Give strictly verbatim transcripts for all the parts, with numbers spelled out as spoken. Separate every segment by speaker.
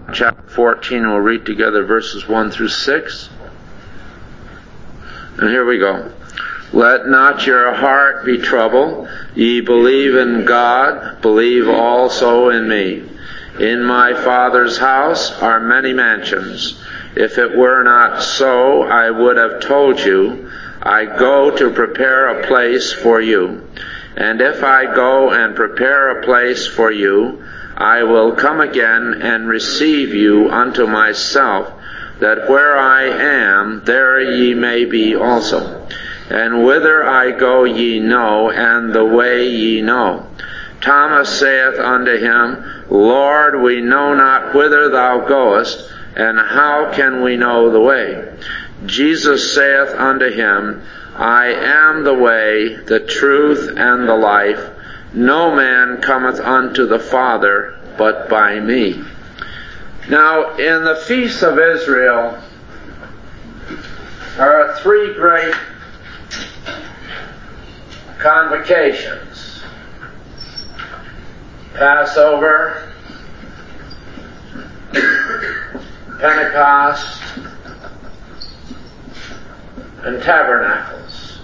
Speaker 1: chapter fourteen, we'll read together verses one through six. And here we go. Let not your heart be troubled. Ye believe in God, believe also in me. In my Father's house are many mansions. If it were not so, I would have told you, I go to prepare a place for you. And if I go and prepare a place for you, I will come again and receive you unto myself, that where I am, there ye may be also. And whither I go ye know, and the way ye know. Thomas saith unto him, Lord, we know not whither thou goest, and how can we know the way? Jesus saith unto him, I am the way, the truth, and the life. No man cometh unto the Father but by me. Now, in the feasts of Israel, there are three great convocations. Passover, Pentecost, and Tabernacles.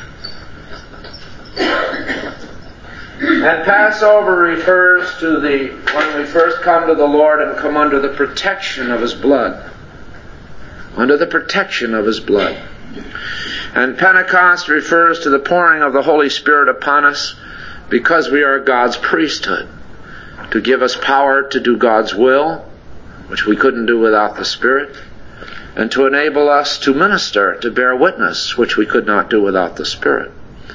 Speaker 1: And Passover refers to the when we first come to the Lord and come under the protection of His blood. Under the protection of His blood. And Pentecost refers to the pouring of the Holy Spirit upon us because we are God's priesthood, to give us power to do God's will, which we couldn't do without the Spirit, and to enable us to minister, to bear witness, which we could not do without the Spirit.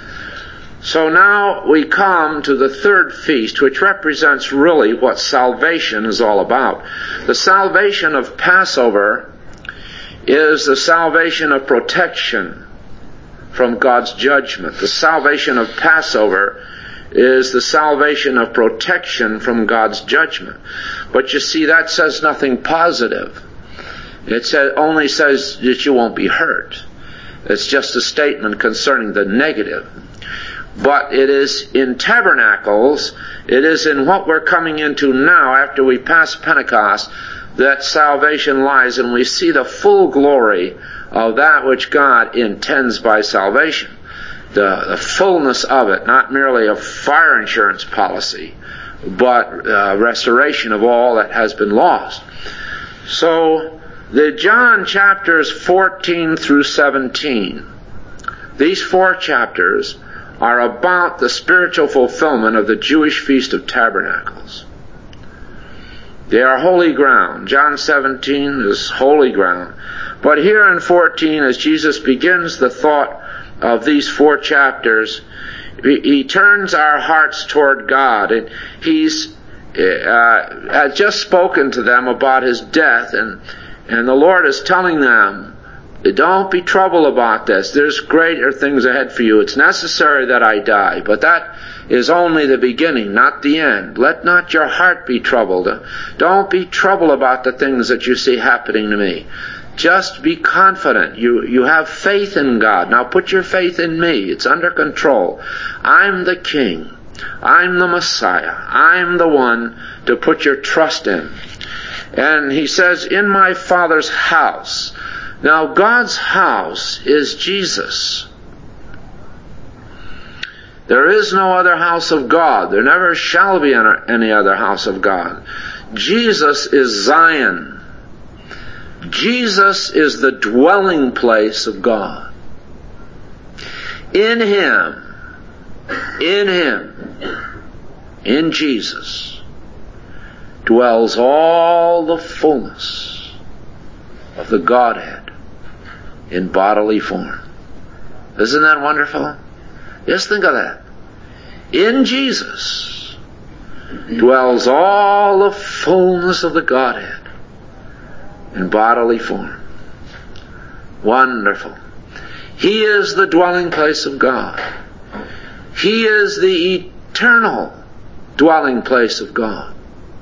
Speaker 1: So now we come to the third feast, which represents really what salvation is all about. The salvation of Passover is the salvation of protection from God's judgment. The salvation of Passover is the salvation of protection from God's judgment. But you see, that says nothing positive. It says, only says that you won't be hurt. It's just a statement concerning the negative. But it is in tabernacles, it is in what we're coming into now after we pass Pentecost, that salvation lies, and we see the full glory of that which God intends by salvation. The, the fullness of it, not merely a fire insurance policy, but uh, restoration of all that has been lost. So, the John chapters fourteen through seventeen, these four chapters are about the spiritual fulfillment of the Jewish Feast of Tabernacles. They are holy ground. John seventeen is holy ground. But here in fourteen, as Jesus begins the thought of these four chapters, he, he turns our hearts toward God. And he's uh, had just spoken to them about His death, and, and the Lord is telling them, don't be troubled about this. There's greater things ahead for you. It's necessary that I die, but that is only the beginning, not the end. Let not your heart be troubled. Don't be troubled about the things that you see happening to me. Just be confident. You, you have faith in God. Now put your faith in me. It's under control. I'm the King. I'm the Messiah. I'm the one to put your trust in. And he says, in my Father's house. Now God's house is Jesus. There is no other house of God. There never shall be any other house of God. Jesus is Zion. Jesus is the dwelling place of God. In Him, in Him, in Jesus, dwells all the fullness of the Godhead in bodily form. Isn't that wonderful? Just think of that. In Jesus dwells all the fullness of the Godhead in bodily form. Wonderful. He is the dwelling place of God. He is the eternal dwelling place of God.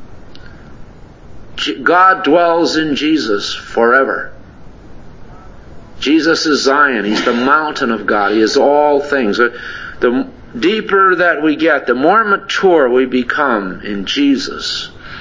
Speaker 1: God dwells in Jesus forever. Jesus is Zion. He's the mountain of God. He is all things. The deeper that we get, the more mature we become in Jesus,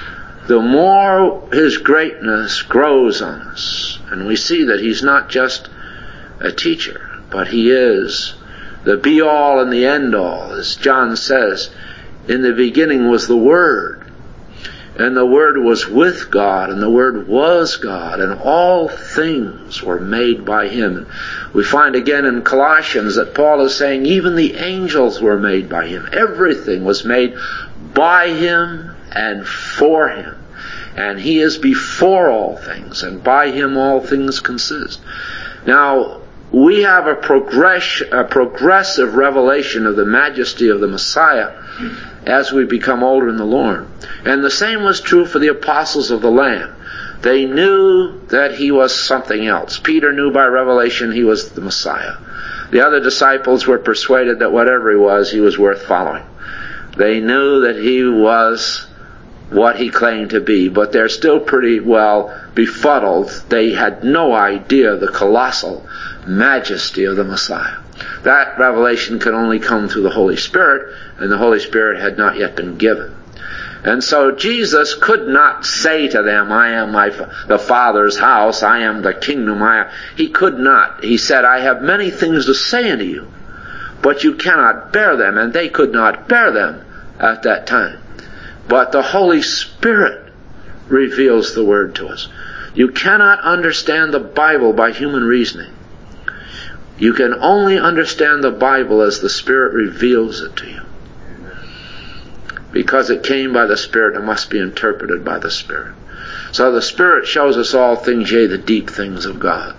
Speaker 1: the more His greatness grows on us. And we see that He's not just a teacher, but He is the be-all and the end-all. As John says, in the beginning was the Word, and the Word was with God, and the Word was God, and all things were made by Him. We find again in Colossians that Paul is saying even the angels were made by Him. Everything was made by Him and for Him. And He is before all things, and by Him all things consist. Now, we have a, progress, a progressive revelation of the majesty of the Messiah as we become older in the Lord. And the same was true for the apostles of the Lamb. They knew that He was something else. Peter knew by revelation He was the Messiah. The other disciples were persuaded that whatever He was, He was worth following. They knew that He was what He claimed to be, but they're still pretty well befuddled. They had no idea the colossal majesty of the Messiah. That revelation can only come through the Holy Spirit, and the Holy Spirit had not yet been given. And so Jesus could not say to them, I am my the Father's house, I am the kingdom. I am. He could not. He said, I have many things to say unto you, but you cannot bear them, and they could not bear them at that time. But the Holy Spirit reveals the Word to us. You cannot understand the Bible by human reasoning. You can only understand the Bible as the Spirit reveals it to you. Because it came by the Spirit, it must be interpreted by the Spirit. So the Spirit shows us all things, yea, the deep things of God.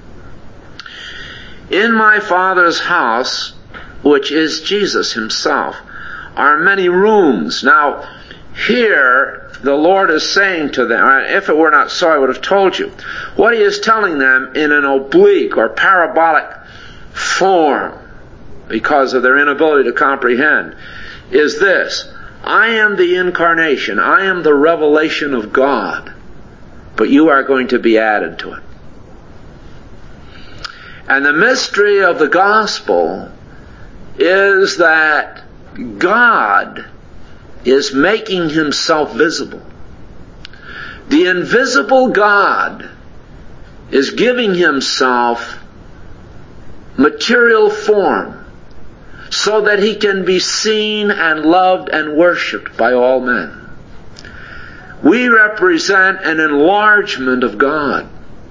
Speaker 1: In my Father's house, which is Jesus Himself, are many rooms. Now, here, the Lord is saying to them, if it were not so, I would have told you. What He is telling them in an oblique or parabolic form, because of their inability to comprehend, is this: I am the incarnation, I am the revelation of God, but you are going to be added to it. And the mystery of the gospel is that God is making Himself visible. The invisible God is giving Himself material form so that He can be seen and loved and worshipped by all men. We represent an enlargement of God.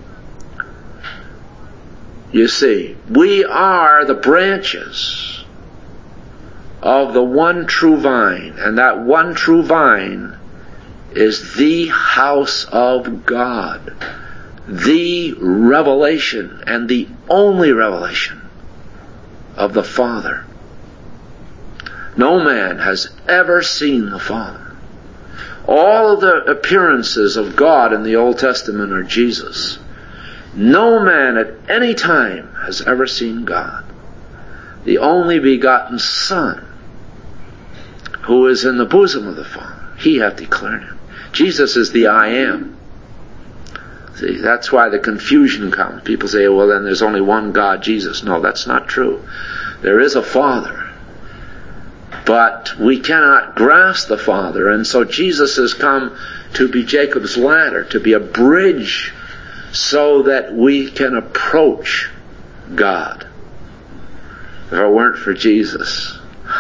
Speaker 1: You see, we are the branches of the one true vine, and that one true vine is the house of God, the revelation and the only revelation of the Father. No man has ever seen the Father. All of the appearances of God in the Old Testament are Jesus. No man at any time has ever seen God. The only begotten Son, who is in the bosom of the Father, He hath declared Him. Jesus is the I am. See, that's why the confusion comes. People say, well, then there's only one God, Jesus. No, that's not true. There is a Father, but we cannot grasp the Father, and so Jesus has come to be Jacob's ladder, to be a bridge so that we can approach God. If it weren't for Jesus,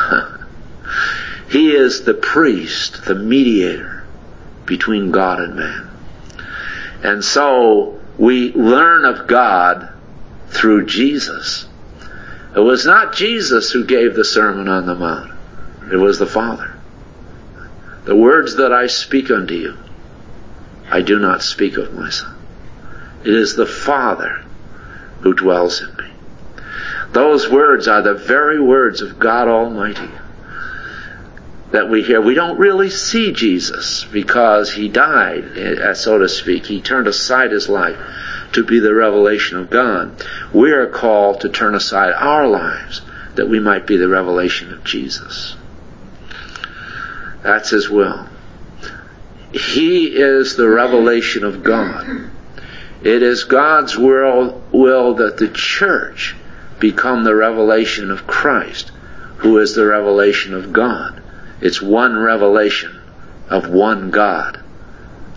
Speaker 1: He is the priest, the mediator between God and man. And so we learn of God through Jesus. It was not Jesus who gave the Sermon on the Mount. It was the Father. The words that I speak unto you, I do not speak of myself. It is the Father who dwells in me. Those words are the very words of God Almighty that we hear. We don't really see Jesus because He died, so to speak. He turned aside His life to be the revelation of God. We are called to turn aside our lives that we might be the revelation of Jesus. That's His will. He is the revelation of God. It is God's will, will that the church become the revelation of Christ, who is the revelation of God. It's one revelation of one God,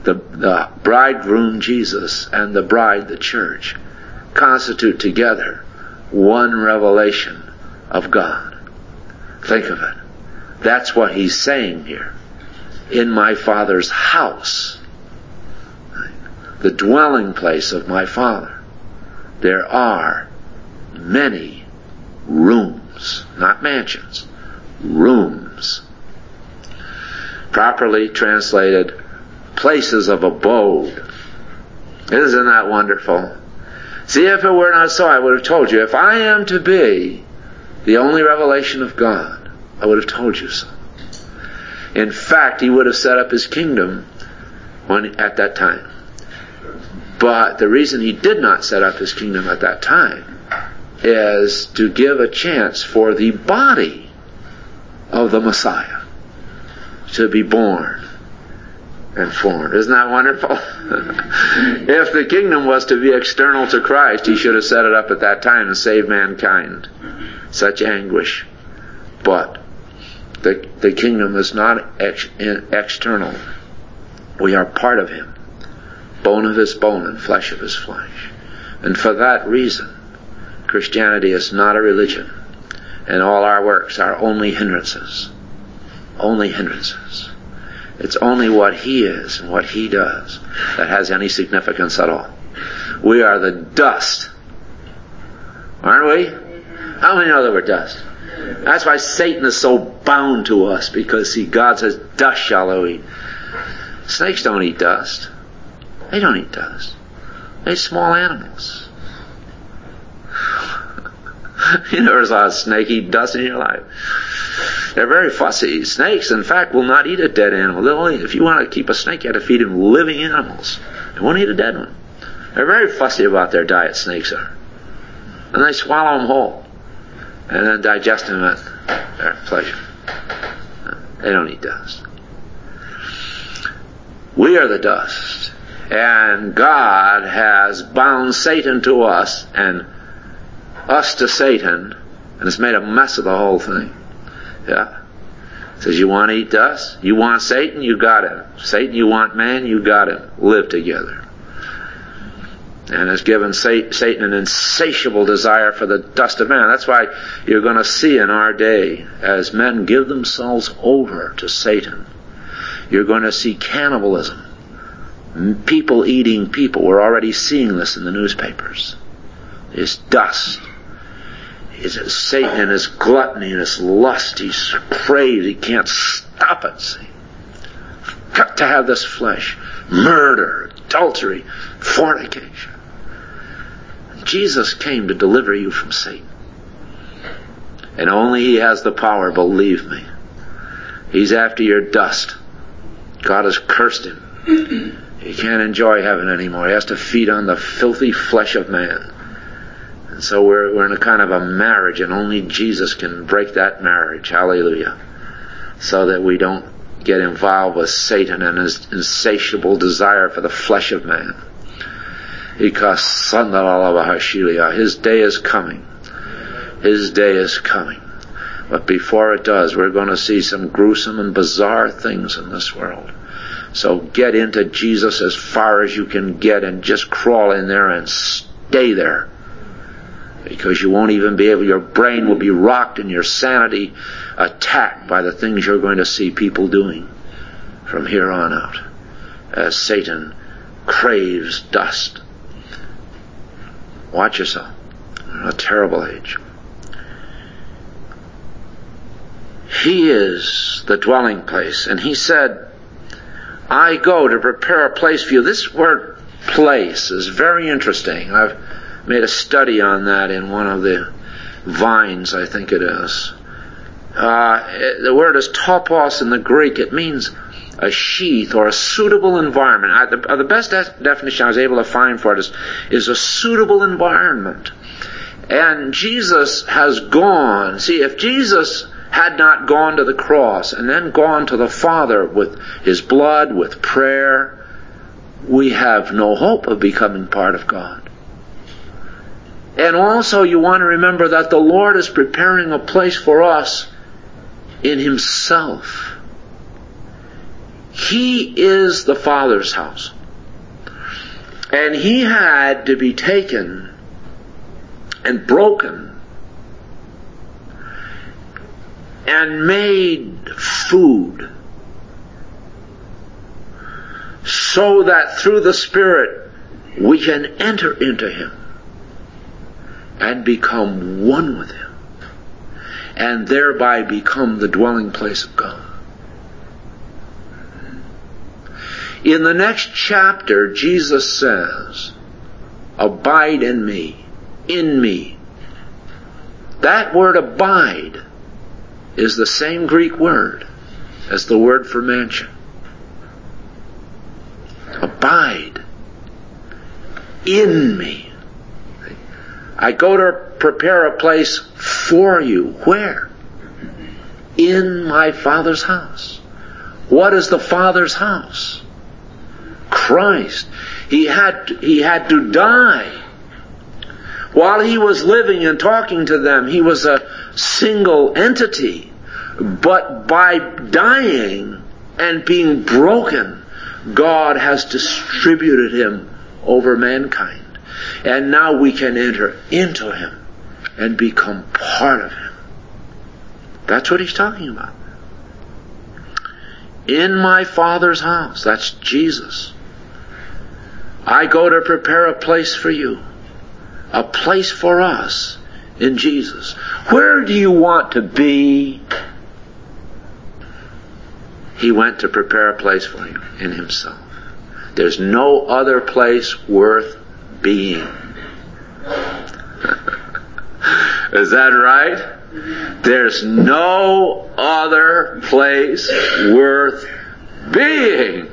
Speaker 1: the, the bridegroom Jesus and the bride the church constitute together one revelation of God. Think of it. That's what he's saying here. In my Father's house, the dwelling place of my Father, there are many rooms, not mansions, rooms. Properly translated, places of abode. Isn't that wonderful? See, if it were not so, I would have told you. If I am to be the only revelation of God, I would have told you so. In fact, he would have set up his kingdom when, at that time. But the reason he did not set up his kingdom at that time is to give a chance for the body of the Messiah to be born and formed. Isn't that wonderful? If the kingdom was to be external to Christ, he should have set it up at that time and saved mankind. Such anguish. But the, the kingdom is not ex, in, external. We are part of him. Bone of his bone and flesh of his flesh. And for that reason, Christianity is not a religion. And all our works are only hindrances. Only hindrances. It's only what he is and what he does that has any significance at all. We are the dust. Aren't we? How many know that we're dust? That's why Satan is so bound to us, because, see, God says, dust shall thou eat. Snakes don't eat dust. They don't eat dust. They eat small animals. You never saw a snake eat dust in your life. They're very fussy. Snakes, in fact, will not eat a dead animal. They'll only, if you want to keep a snake, you have to feed him living animals. They won't eat a dead one. They're very fussy about their diet, snakes are. And they swallow them whole. And then digest them at their pleasure. They don't eat dust. We are the dust. And God has bound Satan to us and us to Satan, and it's made a mess of the whole thing. Yeah. Says, you want to eat dust? You want Satan? You got him. Satan, you want man? You got him. Live together. And has given Satan an insatiable desire for the dust of man. That's why you're going to see in our day, as men give themselves over to Satan, you're going to see cannibalism. People eating people. We're already seeing this in the newspapers. It's dust. It's Satan and his gluttony and his lust. He's craved. He can't stop it. See? Got to have this flesh. Murder, adultery, fornication. Jesus came to deliver you from Satan. And only he has the power, believe me. He's after your dust. God has cursed him. He can't enjoy heaven anymore. He has to feed on the filthy flesh of man. And so we're, we're in a kind of a marriage, and only Jesus can break that marriage. Hallelujah. So that we don't get involved with Satan and his insatiable desire for the flesh of man. Because his day is coming. His day is coming. But before it does, we're going to see some gruesome and bizarre things in this world. So get into Jesus as far as you can get and just crawl in there and stay there. Because you won't even be able, your brain will be rocked and your sanity attacked by the things you're going to see people doing from here on out. As Satan craves dust. Watch yourself. A terrible age. He is the dwelling place. And he said, I go to prepare a place for you. This word place is very interesting. I've made a study on that in one of the vines, I think it is. Uh, the word is topos in the Greek. It means a sheath or a suitable environment. I, the, the best de- definition I was able to find for it is, is a suitable environment. And Jesus has gone. See, if Jesus had not gone to the cross and then gone to the Father with his blood, with prayer, we have no hope of becoming part of God. And also you want to remember that the Lord is preparing a place for us in himself. He is the Father's house. And He had to be taken and broken and made food so that through the Spirit we can enter into Him and become one with Him and thereby become the dwelling place of God. In the next chapter, Jesus says, abide in me, in me. That word abide is the same Greek word as the word for mansion. Abide in me. I go to prepare a place for you. Where? In my Father's house. What is the Father's house? Christ. He had, he had to die. While He was living and talking to them, He was a single entity. But by dying and being broken, God has distributed Him over mankind. And now we can enter into Him and become part of Him. That's what He's talking about. In my Father's house. That's Jesus. I go to prepare a place for you. A place for us in Jesus. Where do you want to be? He went to prepare a place for you in Himself. There's no other place worth being. Is that right? There's no other place worth being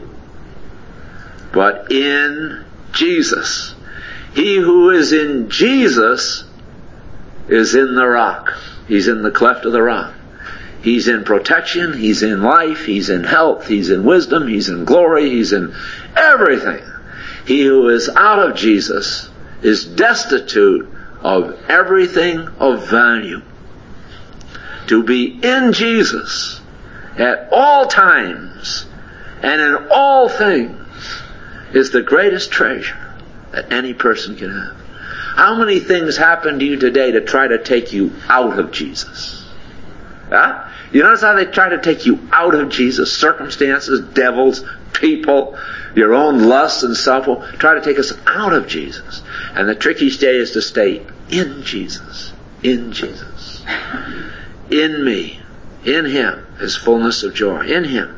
Speaker 1: but in Jesus. He who is in Jesus is in the rock. He's in the cleft of the rock. He's in protection, He's in life, He's in health, He's in wisdom, He's in glory, He's in everything. He who is out of Jesus is destitute of everything of value. To be in Jesus at all times and in all things is the greatest treasure that any person can have. How many things happen to you today to try to take you out of Jesus? Huh? You notice how they try to take you out of Jesus? Circumstances, devils, people, your own lusts and self will try to take us out of Jesus. And the tricky state is to stay in Jesus. In Jesus. In me. In Him is fullness of joy. In Him.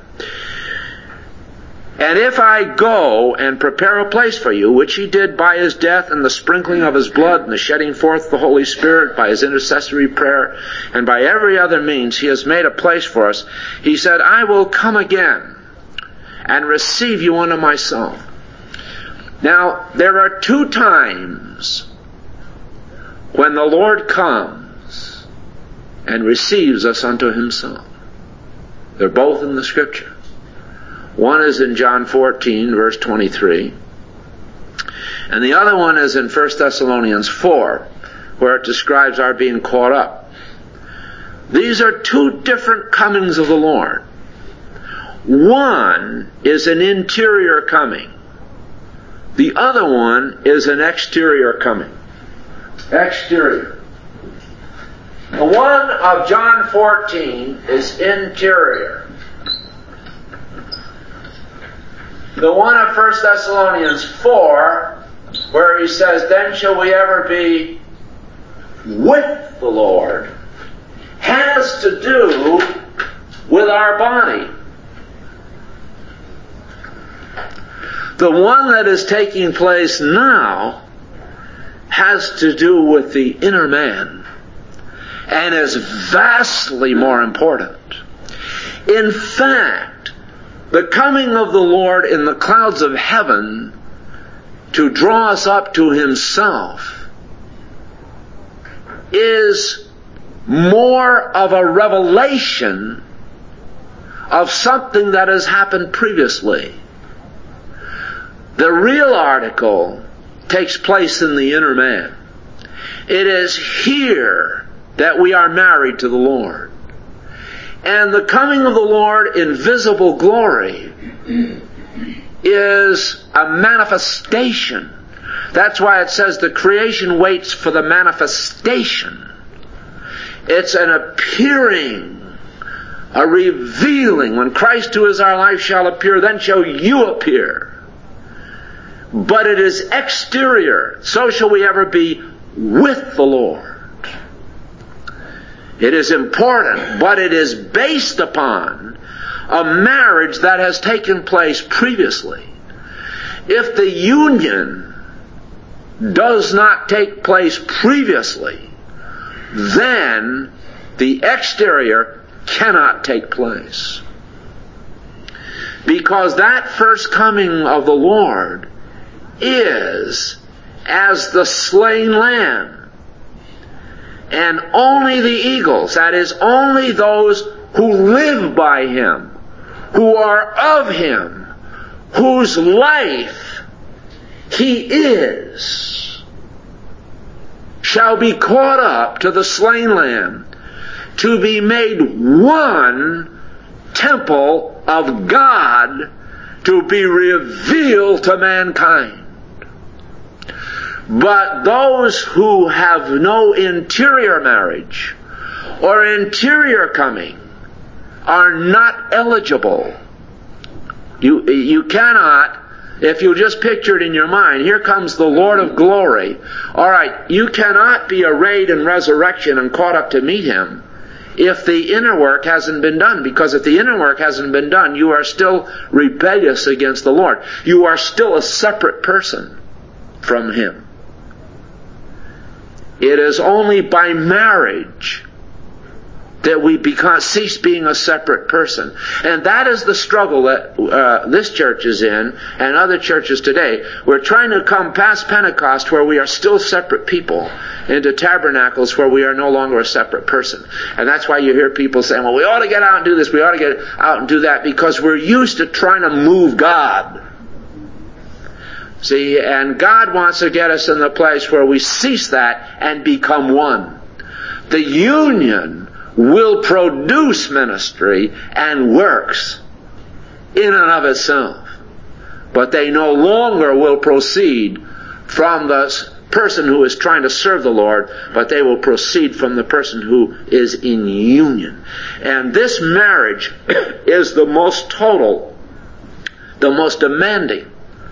Speaker 1: And if I go and prepare a place for you, which He did by His death and the sprinkling of His blood and the shedding forth of the Holy Spirit by His intercessory prayer and by every other means, He has made a place for us. He said, I will come again and receive you unto myself. Now, there are two times when the Lord comes and receives us unto Himself. They're both in the Scripture. One is in John fourteen, verse twenty-three. And the other one is in First Thessalonians four, where it describes our being caught up. These are two different comings of the Lord. One is an interior coming. The other one is an exterior coming. Exterior. The one of John fourteen is interior. The one of First Thessalonians four, where he says, then shall we ever be with the Lord, has to do with our body. The one that is taking place now has to do with the inner man and is vastly more important. In fact, the coming of the Lord in the clouds of heaven to draw us up to Himself is more of a revelation of something that has happened previously. The real article takes place in the inner man. It is here that we are married to the Lord. And the coming of the Lord in visible glory is a manifestation. That's why it says the creation waits for the manifestation. It's an appearing, a revealing. When Christ who is our life shall appear, then shall you appear. But it is exterior. So shall we ever be with the Lord. It is important, but it is based upon a marriage that has taken place previously. If the union does not take place previously, then the exterior cannot take place. Because that first coming of the Lord is as the slain lamb. And only the eagles, that is, only those who live by Him, who are of Him, whose life He is, shall be caught up to the slain lamb to be made one temple of God to be revealed to mankind. But those who have no interior marriage or interior coming are not eligible. You, you cannot, if you just picture it in your mind, here comes the Lord of glory. All right, you cannot be arrayed in resurrection and caught up to meet Him if the inner work hasn't been done. Because if the inner work hasn't been done, you are still rebellious against the Lord. You are still a separate person from Him. It is only by marriage that we become, cease being a separate person. And that is the struggle that uh, this church is in and other churches today. We're trying to come past Pentecost, where we are still separate people, into tabernacles where we are no longer a separate person. And that's why you hear people saying, well, we ought to get out and do this, we ought to get out and do that, because we're used to trying to move God. See, and God wants to get us in the place where we cease that and become one. The union will produce ministry and works in and of itself. But they no longer will proceed from the person who is trying to serve the Lord, but they will proceed from the person who is in union. And this marriage is the most total, the most demanding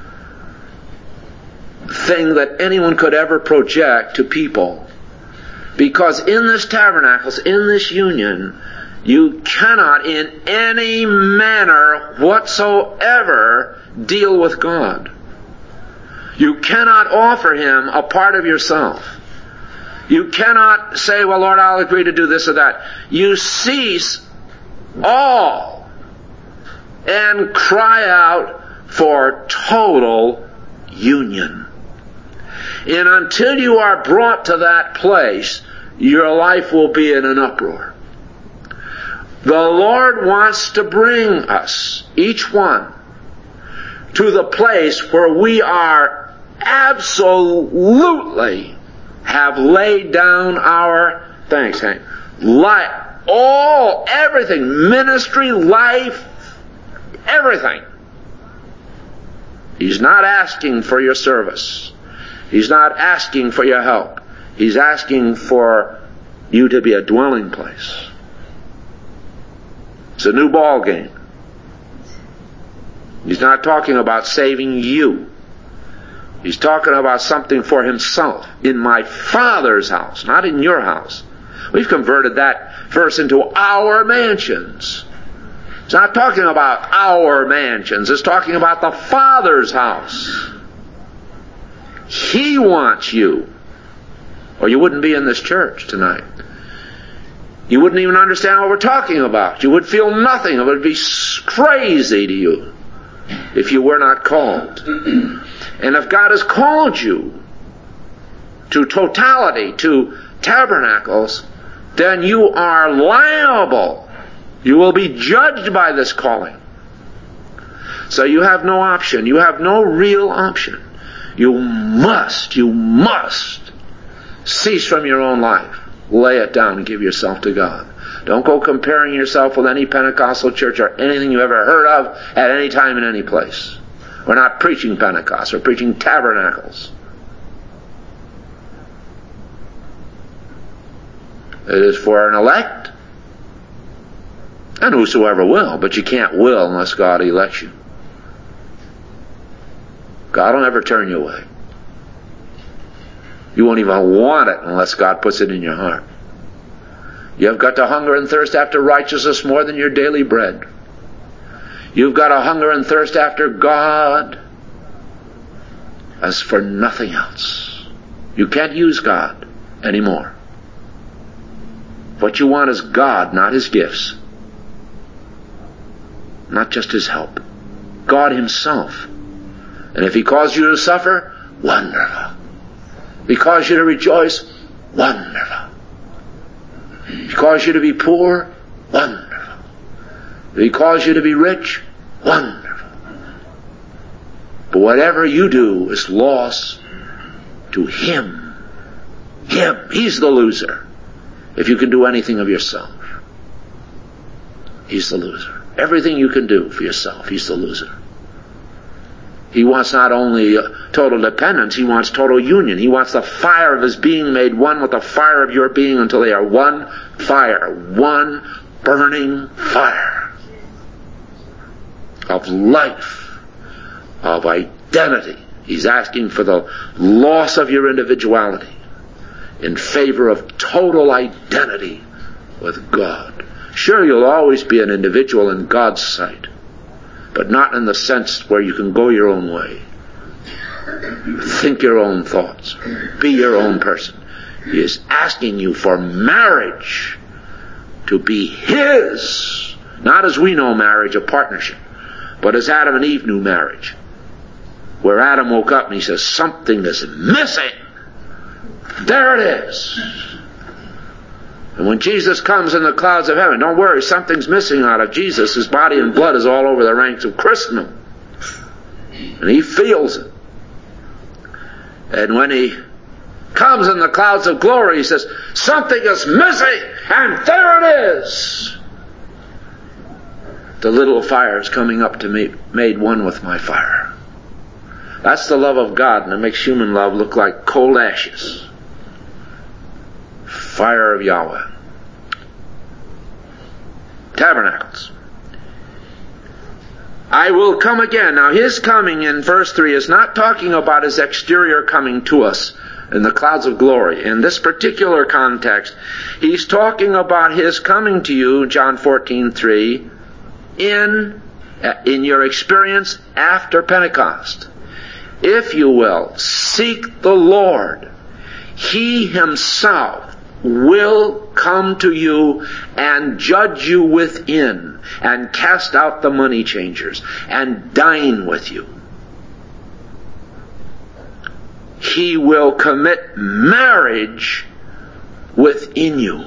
Speaker 1: thing that anyone could ever project to people. Because in this tabernacles, in this union, you cannot in any manner whatsoever deal with God. You cannot offer Him a part of yourself. You cannot say, well, Lord, I'll agree to do this or that. You cease all and cry out for total union. And until you are brought to that place, your life will be in an uproar. The Lord wants to bring us, each one, to the place where we are absolutely have laid down our, thanks Hank, life, all, everything, ministry, life, everything. He's not asking for your service. He's not asking for your help. He's asking for you to be a dwelling place. It's a new ball game. He's not talking about saving you. He's talking about something for Himself. In my Father's house, not in your house. We've converted that verse into our mansions. It's not talking about our mansions. It's talking about the Father's house. He wants you. Or you wouldn't be in this church tonight. You wouldn't even understand what we're talking about. You would feel nothing. It would be crazy to you if you were not called. And if God has called you to totality, to tabernacles, then you are liable. You will be judged by this calling. So you have no option. You have no real option. You must, you must cease from your own life. Lay it down and give yourself to God. Don't go comparing yourself with any Pentecostal church or anything you've ever heard of at any time in any place. We're not preaching Pentecost. We're preaching tabernacles. It is for an elect, and whosoever will, but you can't will unless God elects you. God will never turn you away. You won't even want it unless God puts it in your heart. You've got to hunger and thirst after righteousness more than your daily bread. You've got to hunger and thirst after God as for nothing else. You can't use God anymore. What you want is God, not His gifts. Not just His help. God Himself. And if He calls you to suffer, wonderful. If He calls you to rejoice, wonderful. If He calls you to be poor, wonderful. If He calls you to be rich, wonderful. But whatever you do is loss to Him. Him. He's the loser. If you can do anything of yourself, He's the loser. Everything you can do for yourself, He's the loser. He wants not only total dependence, He wants total union. He wants the fire of His being made one with the fire of your being until they are one fire, one burning fire of life, of identity. He's asking for the loss of your individuality in favor of total identity with God. Sure, you'll always be an individual in God's sight, but not in the sense where you can go your own way, think your own thoughts, be your own person. He is asking you for marriage to be His, not as we know marriage, a partnership, but as Adam and Eve knew marriage, where Adam woke up and he says, something is missing. There it is. And when Jesus comes in the clouds of heaven, don't worry, something's missing out of Jesus. His body and blood is all over the ranks of Christendom. And He feels it. And when He comes in the clouds of glory, He says, something is missing, and there it is. The little fire is coming up to me, made one with my fire. That's the love of God, and it makes human love look like cold ashes. Fire of Yahweh. Tabernacles. I will come again. Now His coming in verse three is not talking about His exterior coming to us in the clouds of glory. In this particular context, He's talking about His coming to you, John fourteen three, in, in your experience after Pentecost. If you will, seek the Lord. He Himself will come to you and judge you within and cast out the money changers and dine with you. He will commit marriage within you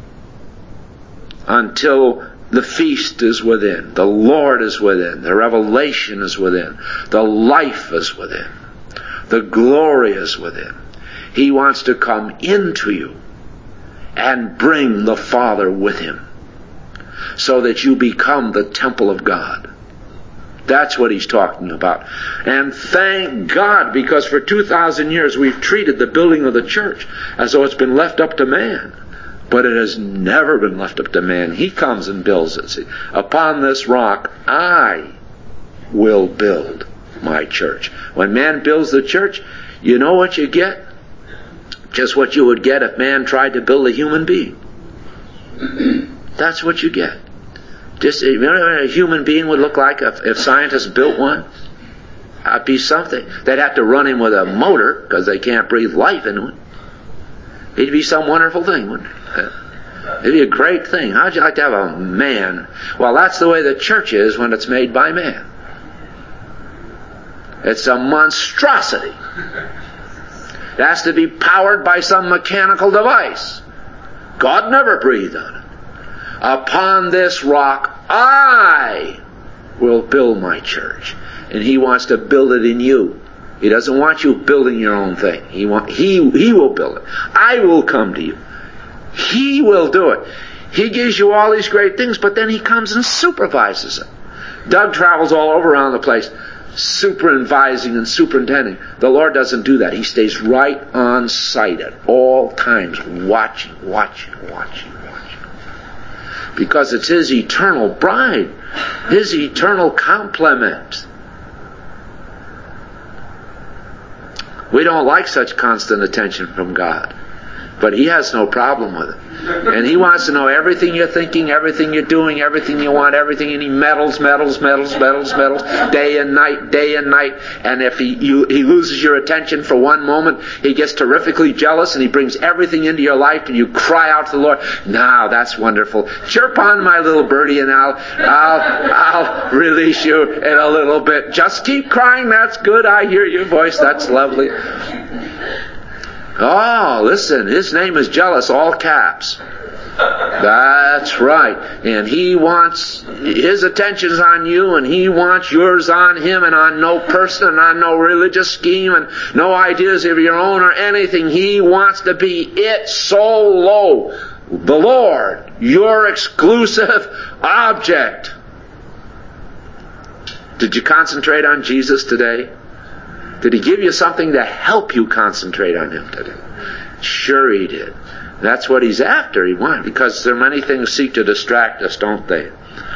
Speaker 1: until the feast is within, the Lord is within, the revelation is within, the life is within, the glory is within. He wants to come into you and bring the Father with Him, so that you become the temple of God. That's what He's talking about. And thank God, because for two thousand years we've treated the building of the church as though it's been left up to man. But it has never been left up to man. He comes and builds it. See, upon this rock I will build my church. When man builds the church, you know what you get? Just what you would get if man tried to build a human being. That's what you get. Just, you know what a human being would look like if, if scientists built one? That'd be something. They'd have to run him with a motor because they can't breathe life into it. It'd be some wonderful thing, wouldn't it? It'd be a great thing. How'd you like to have a man? Well, that's the way the church is when it's made by man. It's a monstrosity. It has to be powered by some mechanical device. God never breathed on it. Upon this rock I will build my church. And He wants to build it in you. He doesn't want you building your own thing. He want, he, he will build it. I will come to you. He will do it. He gives you all these great things, but then he comes and supervises it. Doug travels all over around the place, supervising and superintending. The Lord doesn't do that. He stays right on site at all times, watching, watching, watching, watching. Because it's his eternal bride, his eternal complement. We don't like such constant attention from God, but he has no problem with it. And he wants to know everything you're thinking, everything you're doing, everything you want, everything, and he meddles, meddles, meddles, meddles, meddles, day and night, day and night. And if he you, he loses your attention for one moment, he gets terrifically jealous and he brings everything into your life and you cry out to the Lord, now that's wonderful. Chirp on, my little birdie, and I'll, I'll, I'll release you in a little bit. Just keep crying, that's good, I hear your voice, that's lovely. Oh, listen, his name is jealous, all caps. That's right. And he wants his attention's on you, and he wants yours on him, and on no person, and on no religious scheme, and no ideas of your own or anything. He wants to be it solo. The Lord, your exclusive object. Did you concentrate on Jesus today? Did he give you something to help you concentrate on him today? Sure he did. That's what he's after. He wants, because there are many things seek to distract us, don't they?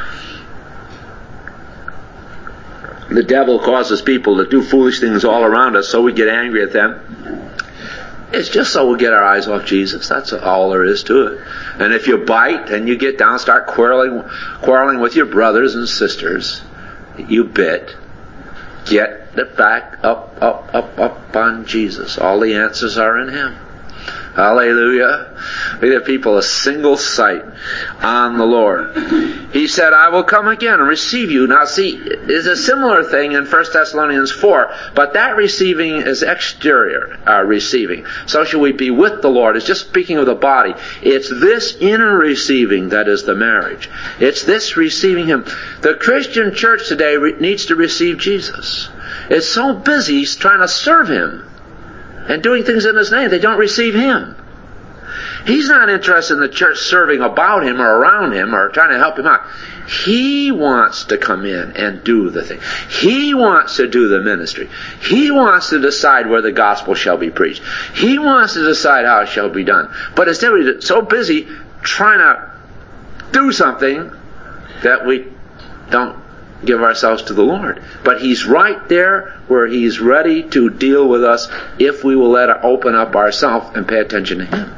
Speaker 1: The devil causes people to do foolish things all around us, so we get angry at them. It's just so we get our eyes off Jesus. That's all there is to it. And if you bite and you get down, start quarreling, quarreling with your brothers and sisters, you bit. Get it back up, up, up, up on Jesus. All the answers are in him. Hallelujah. We have people a single sight on the Lord. He said, I will come again and receive you. Now see, there's a similar thing in First Thessalonians four, but that receiving is exterior uh, receiving. So shall we be with the Lord. It's just speaking of the body. It's this inner receiving that is the marriage. It's this receiving him. The Christian church today re- needs to receive Jesus. It's so busy trying to serve him and doing things in his name, they don't receive him. He's not interested in the church serving about him or around him or trying to help him out. He wants to come in and do the thing. He wants to do the ministry. He wants to decide where the gospel shall be preached. He wants to decide how it shall be done. But instead we're so busy trying to do something that we don't give ourselves to the Lord. But he's right there where he's ready to deal with us if we will let it open up ourselves and pay attention to him.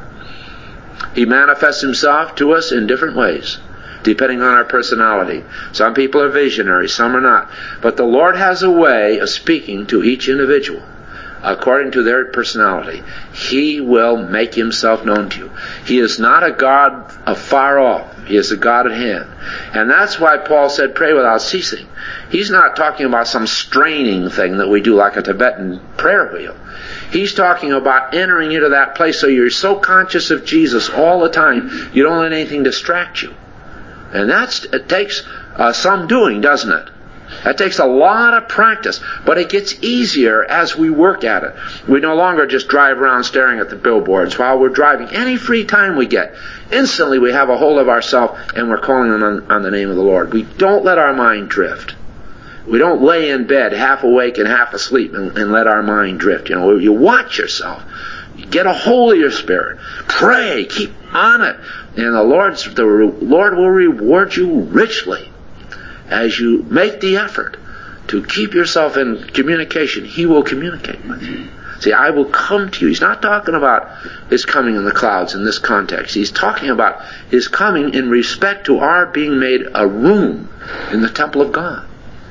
Speaker 1: He manifests himself to us in different ways, depending on our personality. Some people are visionary, some are not. But the Lord has a way of speaking to each individual according to their personality. He will make himself known to you. He is not a God afar off. He is a God at hand. And that's why Paul said, pray without ceasing. He's not talking about some straining thing that we do like a Tibetan prayer wheel. He's talking about entering into that place so you're so conscious of Jesus all the time, you don't let anything distract you. And that's, it takes uh, some doing, doesn't it? That takes a lot of practice, but it gets easier as we work at it. We no longer just drive around staring at the billboards while we're driving. Any free time we get, instantly we have a hold of ourselves and we're calling on, on the name of the Lord. We don't let our mind drift. We don't lay in bed half awake and half asleep and, and let our mind drift. You know, you watch yourself. You get a hold of your spirit. Pray. Keep on it. And the Lord's, the Lord will reward you richly. As you make the effort to keep yourself in communication, he will communicate with you. See, I will come to you. He's not talking about his coming in the clouds in this context. He's talking about his coming in respect to our being made a room in the temple of God.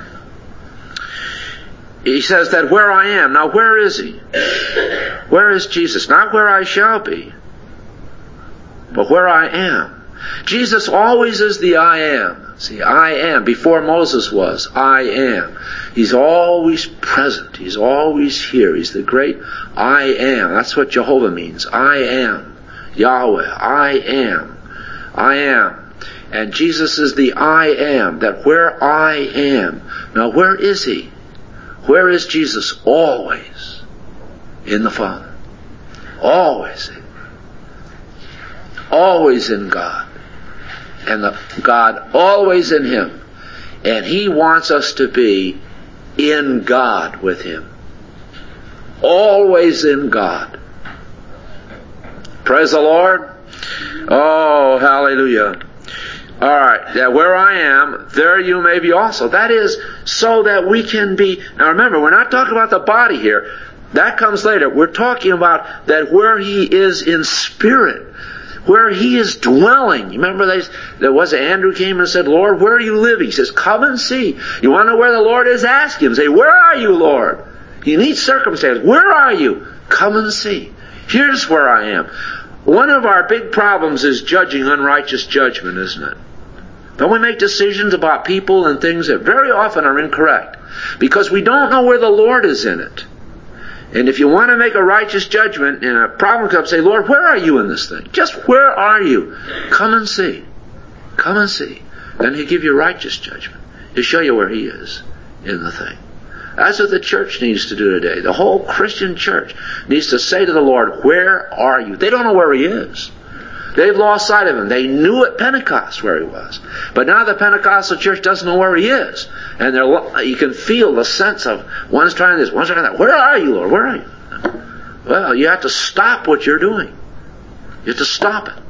Speaker 1: He says that where I am. Now, where is he? Where is Jesus? Not where I shall be, but where I am. Jesus always is the I am. See, I am. Before Moses was, I am. He's always present. He's always here. He's the great I am. That's what Jehovah means. I am. Yahweh. I am. I am. And Jesus is the I am. That where I am. Now, where is he? Where is Jesus? Always in the Father. Always in. Always in God. and the God always in him. And he wants us to be in God with him. Always in God. Praise the Lord. Oh, hallelujah. All right. Now, where I am, there you may be also. That is so that we can be... Now remember, we're not talking about the body here. That comes later. We're talking about that where he is in spirit, where he is dwelling. You remember they, there was Andrew came and said, Lord, where are you living? He says, come and see. You want to know where the Lord is? Ask him. Say, where are you, Lord? You need circumstance. Where are you? Come and see. Here's where I am. One of our big problems is judging unrighteous judgment, isn't it? Don't we make decisions about people and things that very often are incorrect? Because we don't know where the Lord is in it. And if you want to make a righteous judgment and a problem comes, say, Lord, where are you in this thing? Just where are you? Come and see. Come and see. Then he'll give you righteous judgment. He'll show you where he is in the thing. That's what the church needs to do today. The whole Christian church needs to say to the Lord, where are you? They don't know where he is. They've lost sight of him. They knew at Pentecost where he was. But now the Pentecostal church doesn't know where he is. And they're, you can feel the sense of, one's trying this, one's trying that. Where are you, Lord? Where are you? Well, you have to stop what you're doing. You have to stop it.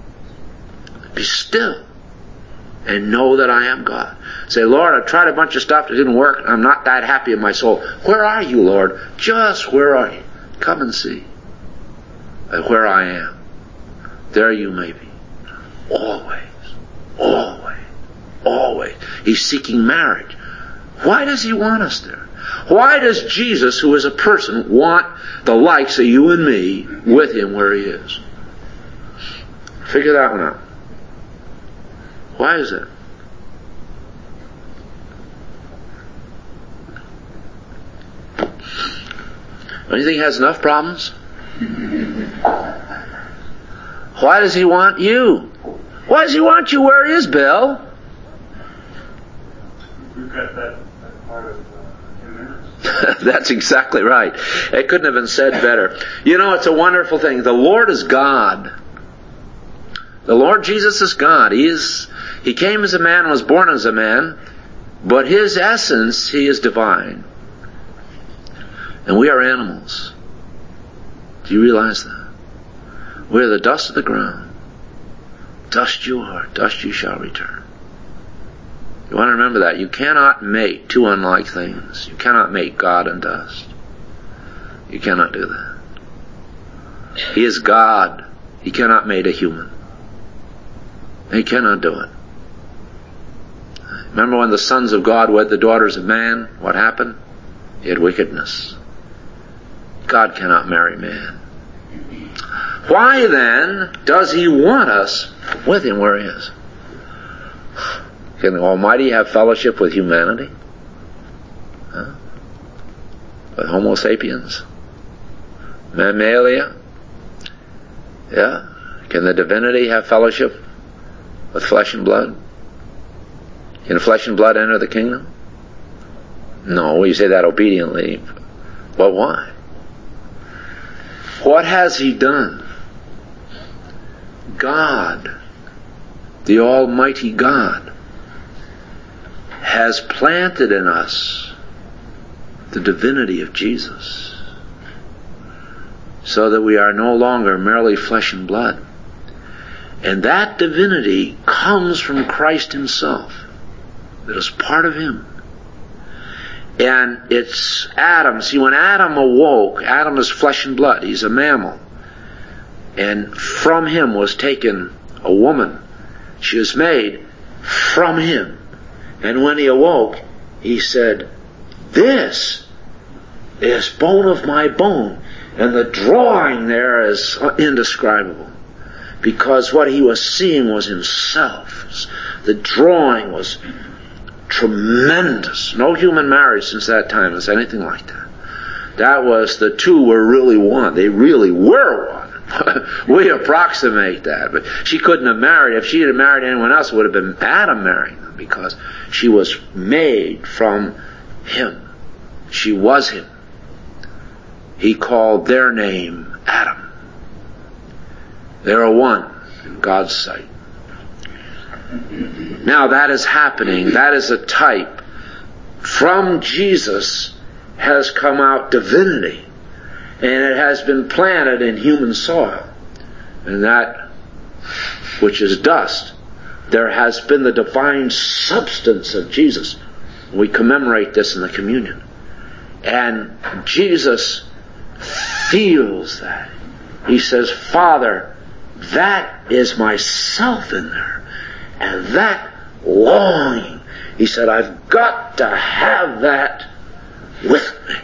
Speaker 1: Be still. And know that I am God. Say, Lord, I've tried a bunch of stuff that didn't work. I'm not that happy in my soul. Where are you, Lord? Just where are you? Come and see. Where I am. There you may be. Always. Always. Always. He's seeking marriage. Why does he want us there? Why does Jesus, who is a person, want the likes of you and me with him where he is? Figure that one out. Why is that? Don't you think he has enough problems? Why does he want you? Why does he want you where he is, Bill?
Speaker 2: We've got that, that part of uh, two minutes.
Speaker 1: That's exactly right. It couldn't have been said better. You know, it's a wonderful thing. The Lord is God. The Lord Jesus is God. He is, He came as a man and was born as a man, but His essence, He is divine. And we are animals. Do you realize that? We are the dust of the ground. Dust you are, dust you shall return. You want to remember that. You cannot make two unlike things. You cannot make God and dust. You cannot do that. He is God. He cannot make a human. He cannot do it. Remember when the sons of God wed the daughters of man? What happened? He had wickedness. God cannot marry man. Why then does He want us with Him where He is? Can the Almighty have fellowship with humanity? Huh? With Homo sapiens? Mammalia? Yeah? Can the divinity have fellowship with flesh and blood? Can flesh and blood enter the kingdom? No, you say that obediently. But why? What has He done? God, the Almighty God, has planted in us the divinity of Jesus, so that we are no longer merely flesh and blood. And that divinity comes from Christ Himself. It is part of Him. And it's Adam. See, when Adam awoke, Adam is flesh and blood. He's a mammal. And from him was taken a woman. She was made from him. And when he awoke, he said, "This is bone of my bone." And the drawing there is indescribable. Because what he was seeing was himself. The drawing was tremendous. No human marriage since that time is anything like that. That was, the two were really one. They really were one. We approximate that. But she couldn't have married. If she had married anyone else, it would have been Adam marrying them, because she was made from him. She was him. He called their name Adam. They are one in God's sight. Now that is happening. That is a type. From Jesus has come out divinity, and it has been planted in human soil. And that which is dust, there has been the divine substance of Jesus. We commemorate this in the communion. And Jesus feels that. He says, Father, that is myself in there. And that longing. He said, I've got to have that with me.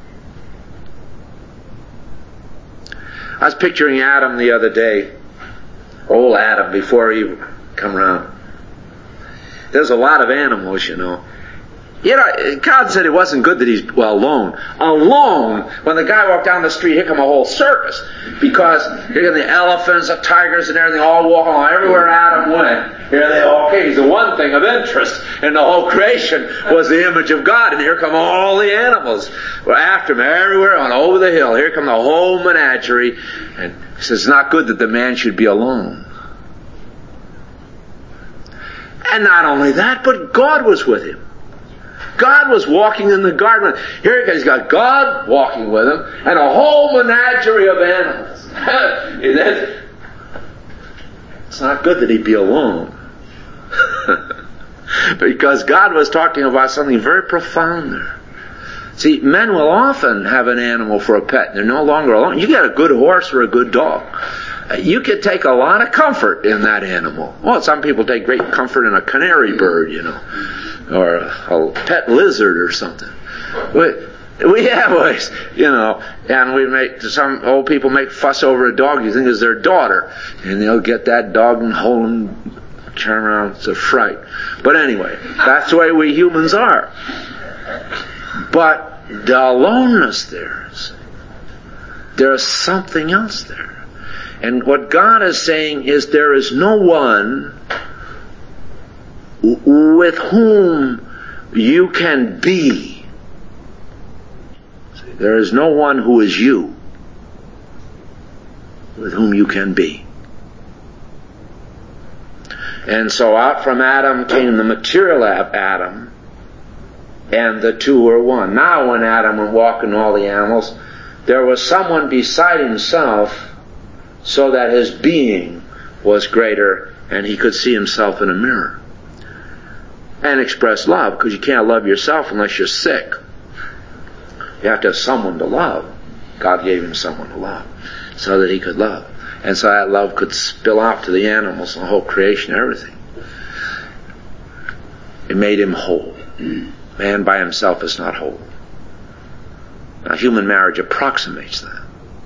Speaker 1: I was picturing Adam the other day. Old Adam, before he come around. There's a lot of animals, you know. You know, God said it wasn't good that he's, well, alone. Alone, when the guy walked down the street, here come a whole circus. Because here come the elephants, the tigers, and everything all walking along. Everywhere Adam went, here they all came. The one thing of interest in the whole creation was the image of God. And here come all the animals. We're after him everywhere on over the hill. Here come the whole menagerie. And he says, it's not good that the man should be alone. And not only that, but God was with him. God was walking in the garden. Here he's got God walking with him and a whole menagerie of animals. It's not good that he be alone. Because God was talking about something very profound there. See, men will often have an animal for a pet. They're no longer alone. You get a good horse or a good dog. You could take a lot of comfort in that animal. Well, some people take great comfort in a canary bird, you know, or a, a pet lizard or something. We, we have ways, you know, and we make, some old people make fuss over a dog you think is their daughter, and they'll get that dog and hold him, turn around, it's a fright. But anyway, that's the way we humans are. But the aloneness there is, there's something else there. And what God is saying is there is no one with whom you can be. There is no one who is you with whom you can be. And so out from Adam came the material Adam, and the two were one. Now when Adam went walking all the animals, there was someone beside himself, so that his being was greater and he could see himself in a mirror and express love, because you can't love yourself unless you're sick. You have to have someone to love. God gave him someone to love so that he could love, and so that love could spill out to the animals and the whole creation, everything. It made him whole. Man by himself is not whole. Now, human marriage approximates that.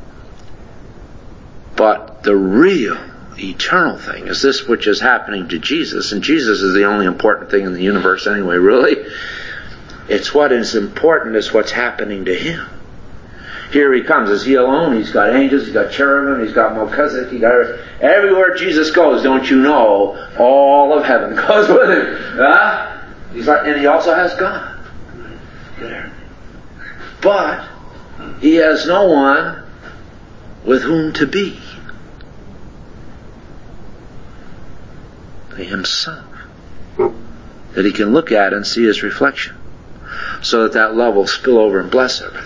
Speaker 1: But the real, eternal thing is this which is happening to Jesus, and Jesus is the only important thing in the universe anyway, really. It's what is important is what's happening to him. Here he comes. Is he alone? He's got angels, he's got cherubim, he's got Melchizedek, he's got everywhere Jesus goes, don't you know, all of heaven goes with him. Huh? He's like, and he also has God there. But he has no one with whom to be. Himself. That he can look at and see his reflection. So that that love will spill over and bless everything.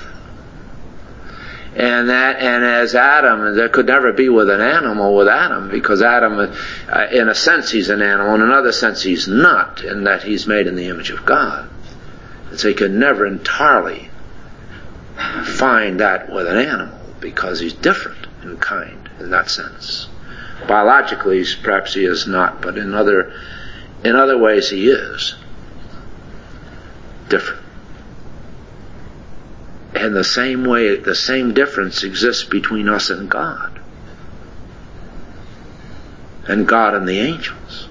Speaker 1: And that, and as Adam, there could never be with an animal with Adam, because Adam, uh, in a sense he's an animal, in another sense he's not, in that he's made in the image of God. And so he can never entirely find that with an animal, because he's different in kind, in that sense. Biologically, perhaps he is not, but in other, in other ways he is different. And the same way, the same difference exists between us and God, and God and the angels.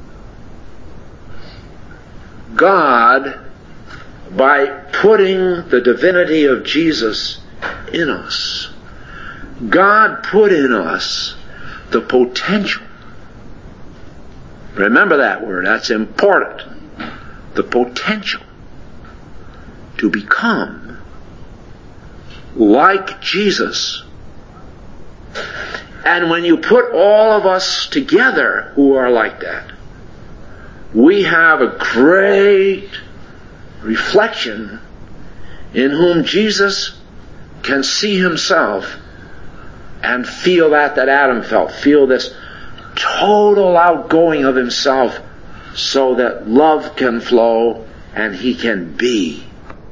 Speaker 1: God, by putting the divinity of Jesus in us, God put in us the potential. Remember that word, that's important. The potential to become like Jesus. And when you put all of us together who are like that, we have a great reflection in whom Jesus can see himself and feel that that Adam felt. Feel this total outgoing of himself so that love can flow and he can be.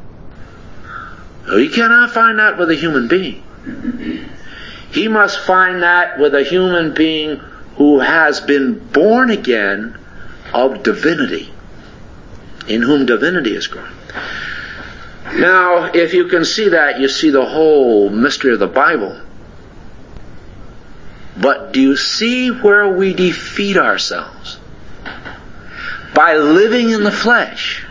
Speaker 1: You cannot find that with a human being. He must find that with a human being who has been born again of divinity, in whom divinity is grown. Now, if you can see that, you see the whole mystery of the Bible. But do you see where we defeat ourselves? By living in the flesh.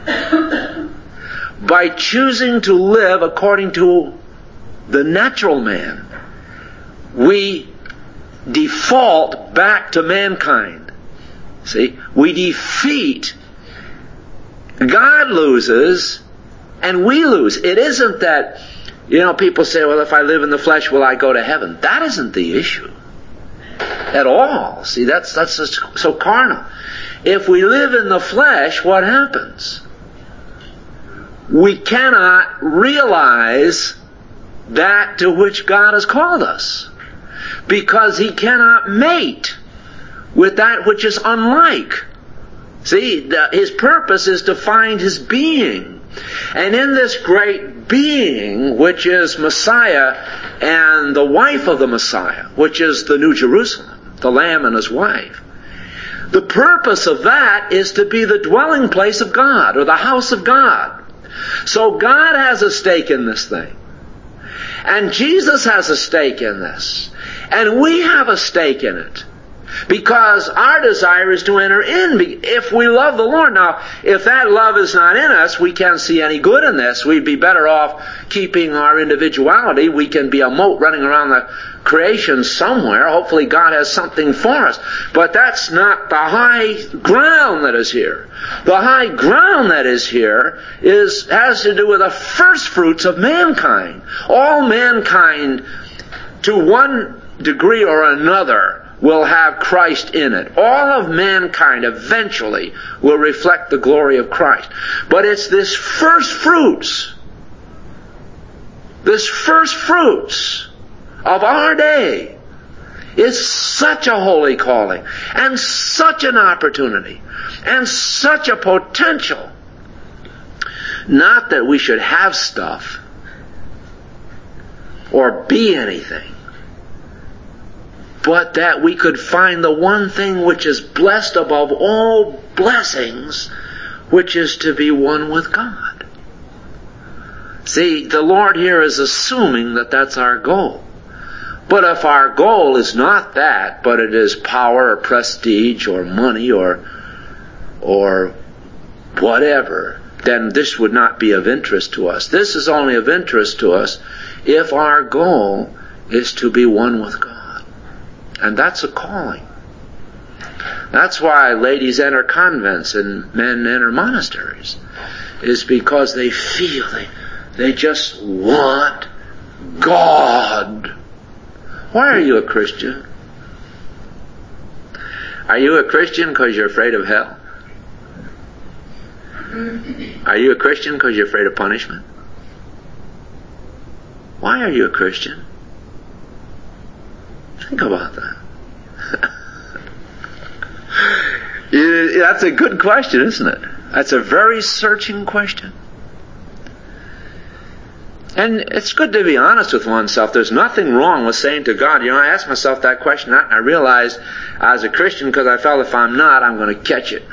Speaker 1: By choosing to live according to the natural man. We default back to mankind. See? We defeat. God loses and we lose. It isn't that, you know, people say, well, if I live in the flesh, will I go to heaven? That isn't the issue. At all. See, that's, that's so carnal. If we live in the flesh, what happens? We cannot realize that to which God has called us. Because He cannot mate with that which is unlike. See, the, His purpose is to find His being. And in this great being, which is Messiah and the wife of the Messiah, which is the New Jerusalem, the Lamb and His wife, the purpose of that is to be the dwelling place of God, or the house of God. So God has a stake in this thing. And Jesus has a stake in this. And we have a stake in it. Because our desire is to enter in if we love the Lord. Now, if that love is not in us, we can't see any good in this. We'd be better off keeping our individuality. We can be a mote running around the creation somewhere. Hopefully God has something for us. But that's not the high ground that is here. The high ground that is here is has to do with the first fruits of mankind. All mankind, to one degree or another, will have Christ in it. All of mankind eventually will reflect the glory of Christ. But it's this first fruits, this first fruits of our day is such a holy calling and such an opportunity and such a potential. Not that we should have stuff or be anything, but that we could find the one thing which is blessed above all blessings, which is to be one with God. See, the Lord here is assuming that that's our goal. But if our goal is not that, but it is power or prestige or money or or whatever, then this would not be of interest to us. This is only of interest to us if our goal is to be one with God. And that's a calling. That's why ladies enter convents and men enter monasteries. Is because they feel they, they just want God. Why are you a Christian? Are you a Christian because you're afraid of hell? Are you a Christian because you're afraid of punishment? Why are you a Christian? Think about that. That's a good question, isn't it? That's a very searching question. And it's good to be honest with oneself. There's nothing wrong with saying to God, you know, I asked myself that question. I, I realized I was a Christian because I felt if I'm not, I'm going to catch it.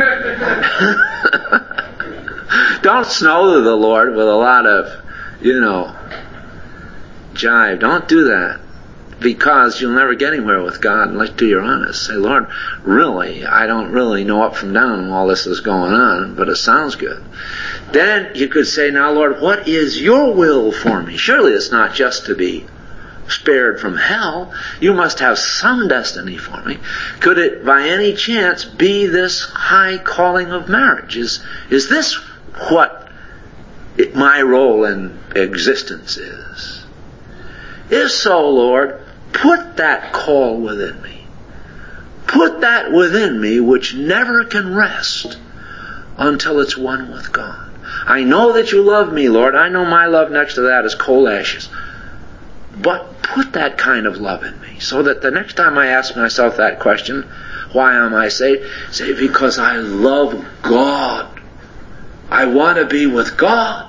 Speaker 1: Don't snowball the Lord with a lot of, you know, jive. Don't do that. Because you'll never get anywhere with God unless you're honest. Say, Lord, really, I don't really know up from down all this is going on, but it sounds good. Then you could say, now Lord, what is your will for me? Surely it's not just to be spared from hell. You must have some destiny for me. Could it by any chance be this high calling of marriage? Is, is this what it, my role in existence is? If so, Lord, put that call within me. put that within me which never can rest until it's one with God. I know that you love me, Lord. I know my love next to that is coal ashes. But put that kind of love in me so that the next time I ask myself that question, why am I saved? Say, because I love God. I want to be with God.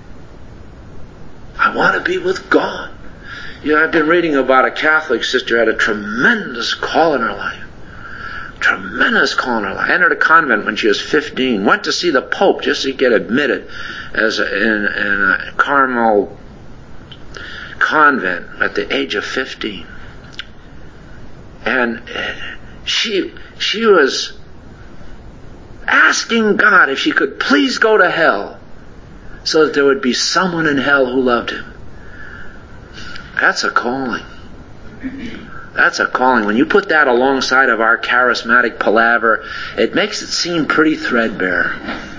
Speaker 1: I want to be with God. You know, I've been reading about a Catholic sister who had a tremendous call in her life. Tremendous call in her life. Entered a convent when she was fifteen. Went to see the Pope just to get admitted as a, in, in a Carmel convent at the age of fifteen. And she she was asking God if she could please go to hell so that there would be someone in hell who loved him. That's a calling. That's a calling. When you put that alongside of our charismatic palaver, it makes it seem pretty threadbare.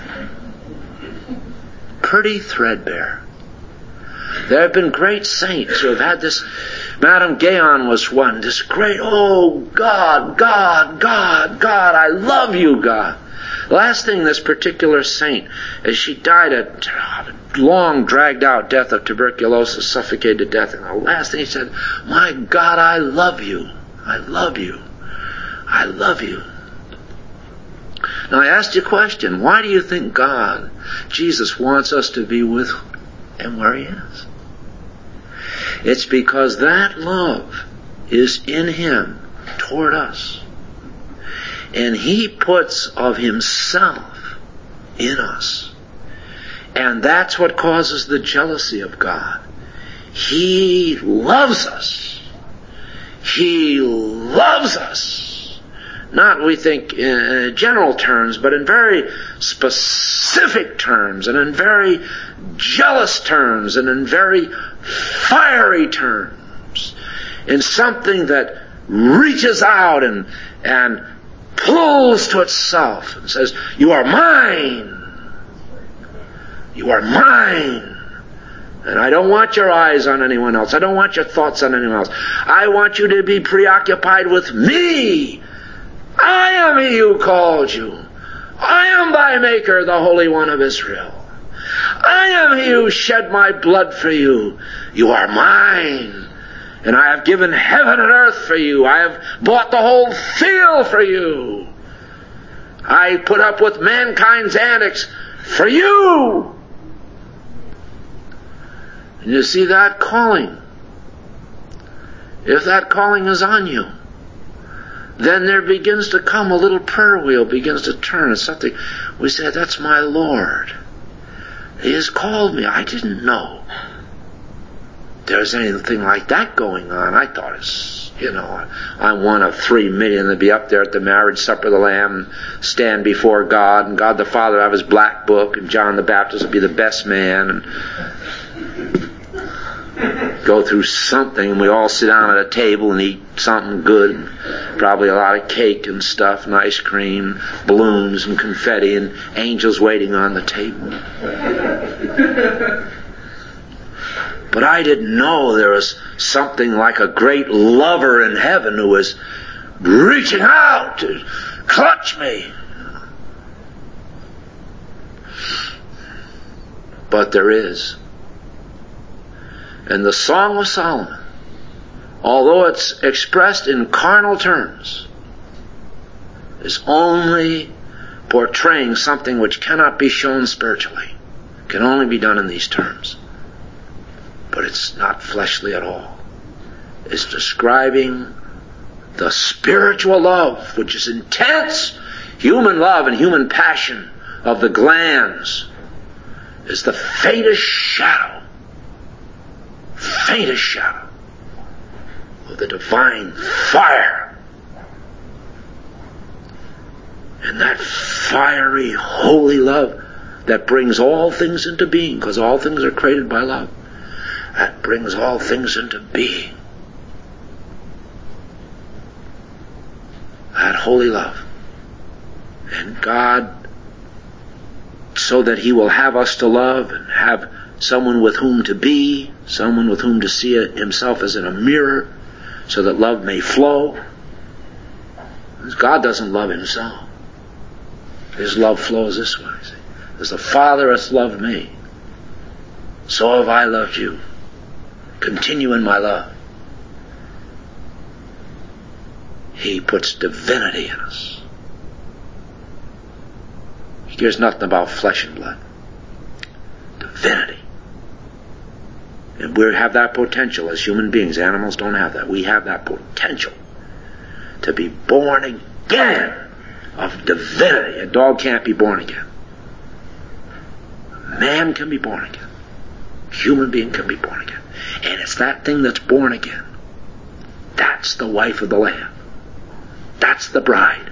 Speaker 1: Pretty threadbare. There have been great saints who have had this. Madame Guyon was one. This great, oh, God, God, God, God, I love you, God. The last thing this particular saint, as she died a long, dragged-out death of tuberculosis, suffocated to death, and the last thing he said, my God, I love you. I love you. I love you. Now I asked you a question. Why do you think God, Jesus, wants us to be with him where he is? It's because that love is in him toward us. And he puts of himself in us. And that's what causes the jealousy of God. He loves us. He loves us. Not, we think, in general terms, but in very specific terms, and in very jealous terms, and in very fiery terms. In something that reaches out and, and pulls to itself and says, you are mine. You are mine. And I don't want your eyes on anyone else. I don't want your thoughts on anyone else. I want you to be preoccupied with me. I am he who called you. I am thy Maker, the Holy One of Israel. I am he who shed my blood for you. You are mine. And I have given heaven and earth for you. I have bought the whole field for you. I put up with mankind's antics for you. And you see that calling. If that calling is on you, then there begins to come a little prayer wheel, begins to turn. It's something we say, that's my Lord. He has called me. I didn't know there's anything like that going on. I thought it's, you know, I'm one of three million that be up there at the marriage supper of the Lamb, stand before God, and God the Father have his black book, and John the Baptist will be the best man, and go through something, and we all sit down at a table and eat something good, probably a lot of cake and stuff, and ice cream, balloons and confetti, and angels waiting on the table. But I didn't know there was something like a great lover in heaven who was reaching out to clutch me. But there is. And the Song of Solomon, although it's expressed in carnal terms, is only portraying something which cannot be shown spiritually. It can only be done in these terms. But it's not fleshly at all. It's describing the spiritual love, which is intense. Human love and human passion of the glands is the faintest shadow faintest shadow of the divine fire. And that fiery, holy love that brings all things into being, because all things are created by love, that brings all things into being. That holy love. And God, so that he will have us to love and have someone with whom to be, someone with whom to see himself as in a mirror, so that love may flow. Because God doesn't love himself. His love flows this way. See? As the Father hath loved me, so have I loved you. Continue in my love. He puts divinity in us. He cares nothing about flesh and blood. Divinity. And we have that potential as human beings. Animals don't have that. We have that potential to be born again of divinity. A dog can't be born again. A man can be born again. A human being can be born again. And it's that thing that's born again. That's the wife of the Lamb. That's the bride.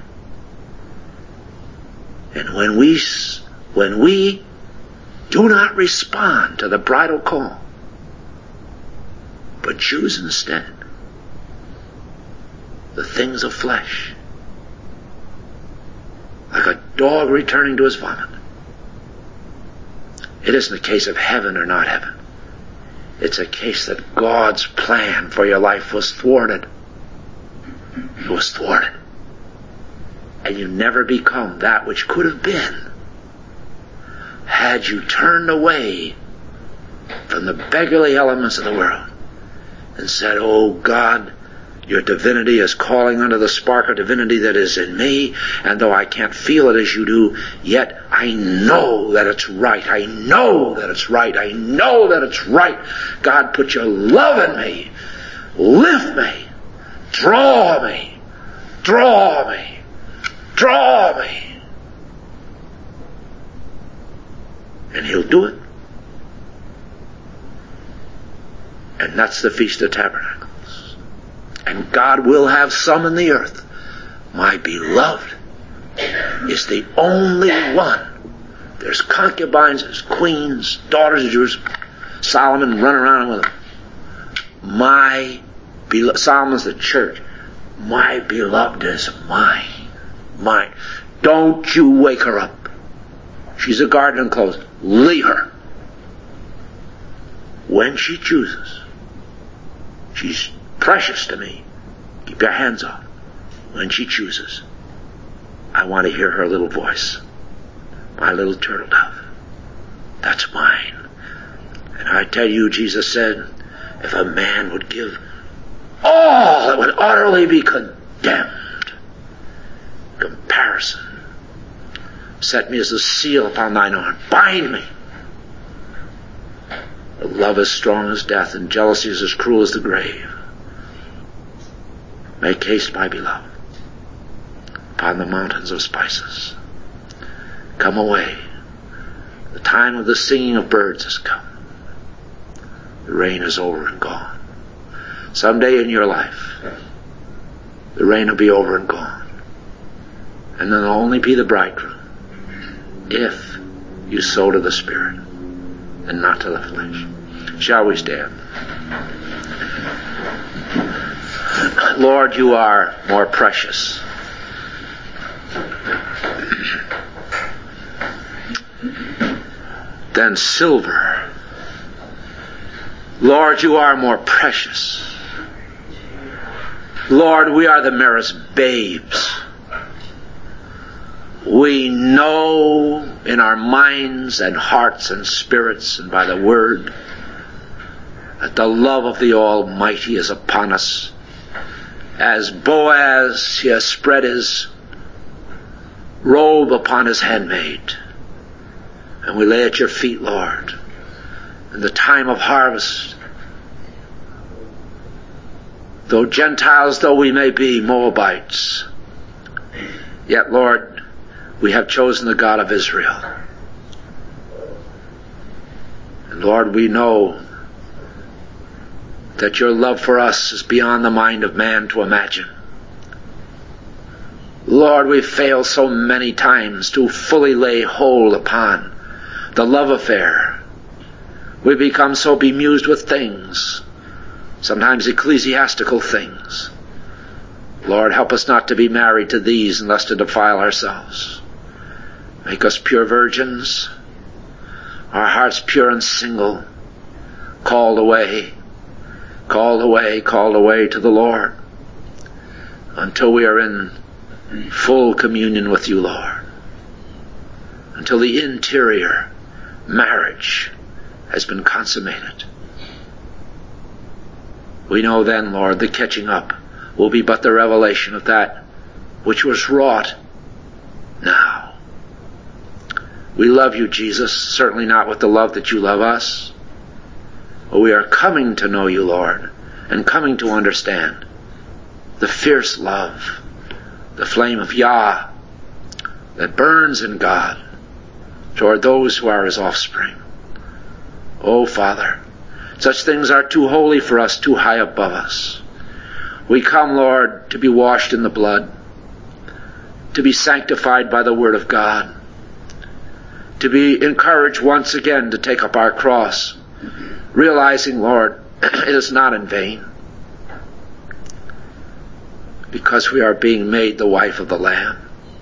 Speaker 1: And when we, when we do not respond to the bridal call, but choose instead the things of flesh, like a dog returning to his vomit, it isn't a case of heaven or not heaven. It's a case that God's plan for your life was thwarted. It was thwarted. And you never become that which could have been had you turned away from the beggarly elements of the world and said, "Oh God, your divinity is calling unto the spark of divinity that is in me, and though I can't feel it as you do, yet I know that it's right. I know that it's right. I know that it's right. God, put your love in me. Lift me. Draw me. Draw me. Draw me." And he'll do it. And that's the Feast of Tabernacles. And God will have some in the earth. My beloved is the only one. There's concubines, there's queens, daughters of Jerusalem. Solomon running around with them. My beloved, Solomon's the church. My beloved is mine. Mine. Don't you wake her up. She's a garden in clothes. Leave her. When she chooses. She's precious to me. Keep your hands off. When she chooses. I want to hear her little voice. My little turtle dove. That's mine. And I tell you, Jesus said, if a man would give all, it would utterly be condemned. Comparison. Set me as a seal upon thine arm. Bind me. The love is strong as death, and jealousy is as cruel as the grave. Make haste, my beloved, upon the mountains of spices. Come away. The time of the singing of birds has come. The rain is over and gone. Someday in your life, the rain will be over and gone. And then there'll only be the bridegroom, if you sow to the Spirit and not to the flesh. Shall we stand? Lord, you are more precious than silver. Lord, you are more precious. Lord, we are the merest babes. We know in our minds and hearts and spirits and by the Word that the love of the Almighty is upon us. As Boaz, he has spread his robe upon his handmaid. And we lay at your feet, Lord, in the time of harvest. Though Gentiles, though we may be, Moabites, yet, Lord, we have chosen the God of Israel. And Lord, we know that your love for us is beyond the mind of man to imagine. Lord, we fail so many times to fully lay hold upon the love affair. We become so bemused with things, sometimes ecclesiastical things. Lord, help us not to be married to these and thus to defile ourselves. Make us pure virgins, our hearts pure and single, called away, called away, called away to the Lord, until we are in full communion with you, Lord, until the interior marriage has been consummated. We know then, Lord, the catching up will be but the revelation of that which was wrought now. We love you, Jesus, certainly not with the love that you love us, but we are coming to know you, Lord, and coming to understand the fierce love, the flame of Yah that burns in God toward those who are his offspring. Oh, Father, such things are too holy for us, too high above us. We come, Lord, to be washed in the blood, to be sanctified by the Word of God, to be encouraged once again to take up our cross, realizing, Lord, it is not in vain, because we are being made the wife of the Lamb.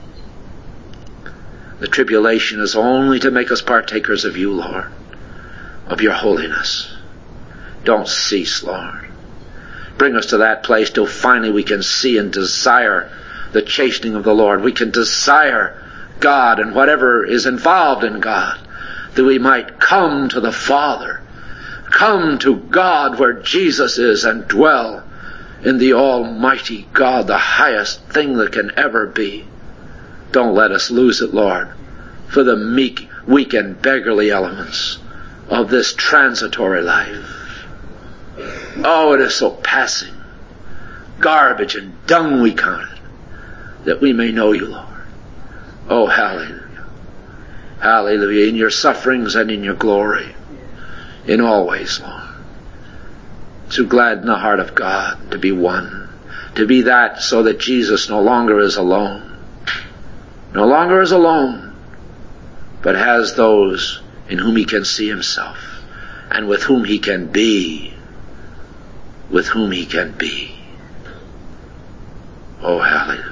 Speaker 1: The tribulation is only to make us partakers of you, Lord, of your holiness. Don't cease, Lord. Bring us to that place till finally we can see and desire the chastening of the Lord. We can desire God and whatever is involved in God, that we might come to the Father, come to God where Jesus is, and dwell in the Almighty God, the highest thing that can ever be. Don't let us lose it, Lord, for the meek, weak, and beggarly elements of this transitory life. Oh, it is so passing. Garbage and dung we count it, that we may know you, Lord. Oh, hallelujah. Hallelujah. In your sufferings and in your glory. In all ways, Lord. To gladden the heart of God, to be one. To be that so that Jesus no longer is alone. No longer is alone, but has those in whom he can see himself, and with whom he can be. With whom he can be. Oh, hallelujah.